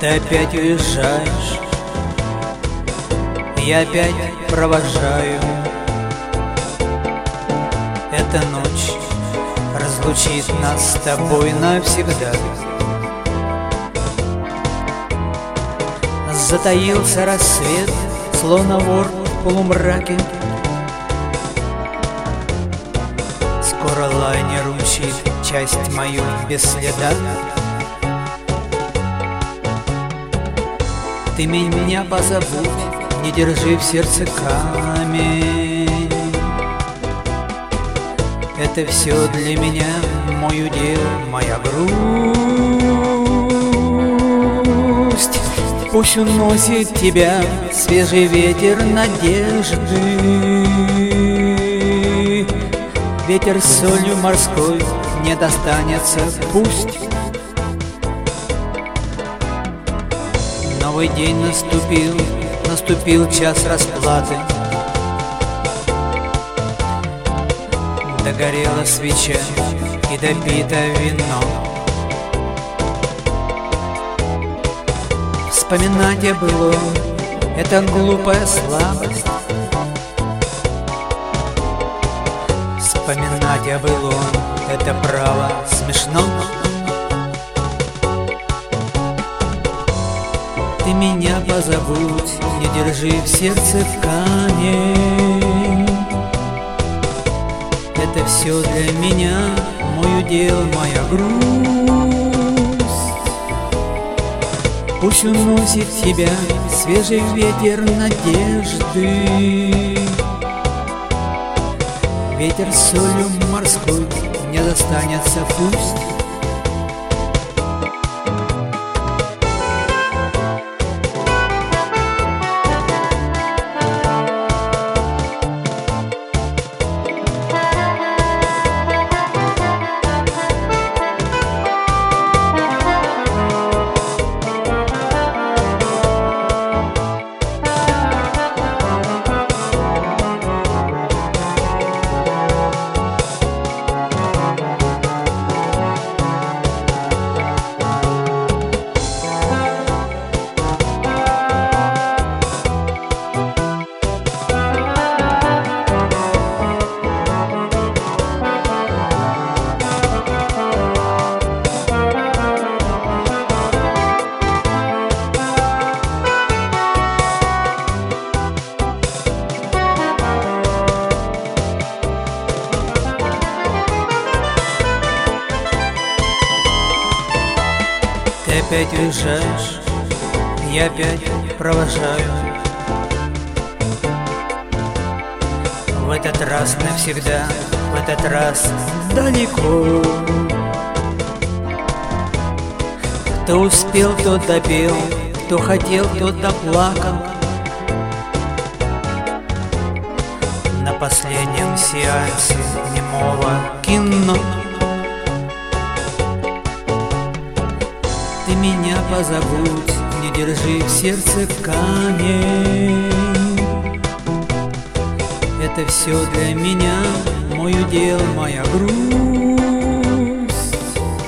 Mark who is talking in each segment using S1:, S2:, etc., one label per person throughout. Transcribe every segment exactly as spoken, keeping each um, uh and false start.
S1: Ты опять уезжаешь, я опять провожаю. Эта ночь разлучит нас с тобой навсегда. Затаился рассвет, словно вор в полумраке. Скоро лайнер умчит часть мою без следа. Ты меня позабудь, не держи в сердце камень. Это все для меня, мой удел, моя грусть. Пусть уносит тебя свежий ветер надежды. Ветер с солью морской не достанется, пусть. Новый день наступил, наступил час расплаты. Догорела свеча и допито вино. Вспоминать о былом — это глупая слабость. Вспоминать о былом — это право смешно. Ты меня позабудь, не держи в сердце камень. Это все для меня, мой удел, моя грусть. Пусть уносит тебя свежий ветер надежды. Ветер с солью морской не достанется, пусть. Ты опять уезжаешь, я опять провожаю. В этот раз навсегда, в этот раз далеко. Кто успел, тот допел, кто хотел, тот доплакал. На последнем сеансе немого кино. Ты меня позабудь, не держи в сердце камень. Это все для меня, мой удел, моя грусть.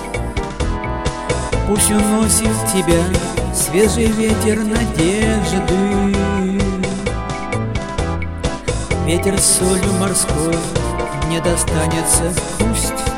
S1: Пусть уносит тебя свежий ветер надежды. Ветер с солью морской не достанется, пусть.